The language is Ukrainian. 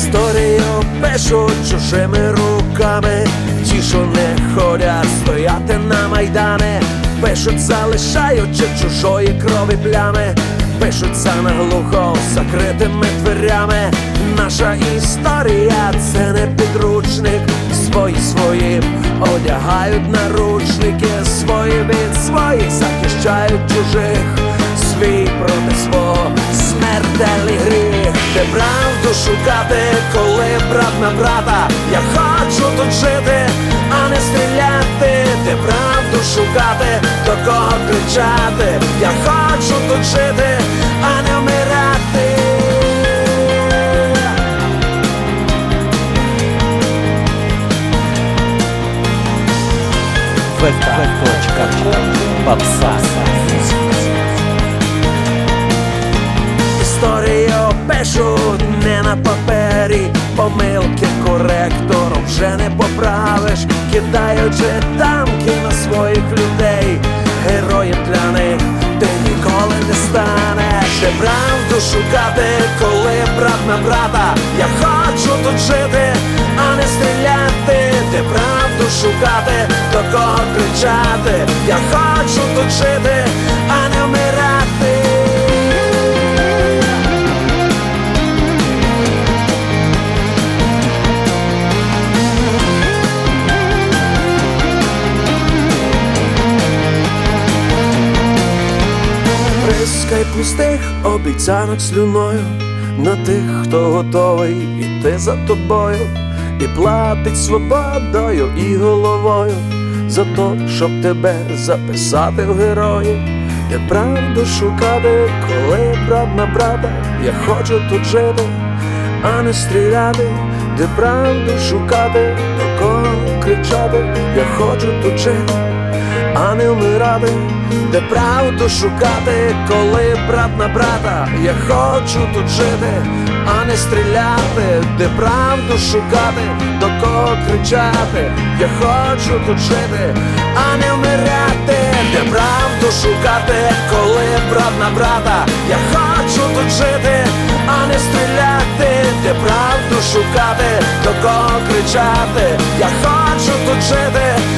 Історію пишуть чужими руками, ті, що не ходять стояти на майдани. Пишуть, залишаючи чужої крові плями, пишуться наглухо закритими дверями. Наша історія — це не підручник. Свої своїм одягають наручники, свої від своїх захищають чужих, свій проти свого смертельний гріх. Де правду шукати, коли брат на брата? Я хочу тут жити, а не стріляти. Де правду шукати, до кого кричати? Я хочу тут жити, а не вмирати. Історію пишуть не на папері, помилки коректором вже не поправиш, кидаючи танки на своїх людей. Героєм для них ти ніколи не станеш. Де правду шукати, коли брат на брата? Я хочу тут жити, а не стріляти. Де правду шукати, до кого кричати? Я хочу тут жити, а не вмирати. Прискай пустих обіцянок слюною на тих, хто готовий іти за тобою, і платить свободою і головою за то, щоб тебе записати в герої. Де правду шукати, коли брат на брата? Я хочу тут жити, а не стріляти. Де правду шукати, до кого кричати? Я хочу тут жити, а не вмирати. Де правду шукати, коли брат на брата? Я хочу тут жити, а не стріляти. Де правду шукати, до кого кричати? Я хочу тут жити, а не вмирати. Де правду шукати, коли брат на брата? Я хочу тут жити, а не стріляти. Де правду шукати, до кого кричати? Я хочу тут жити,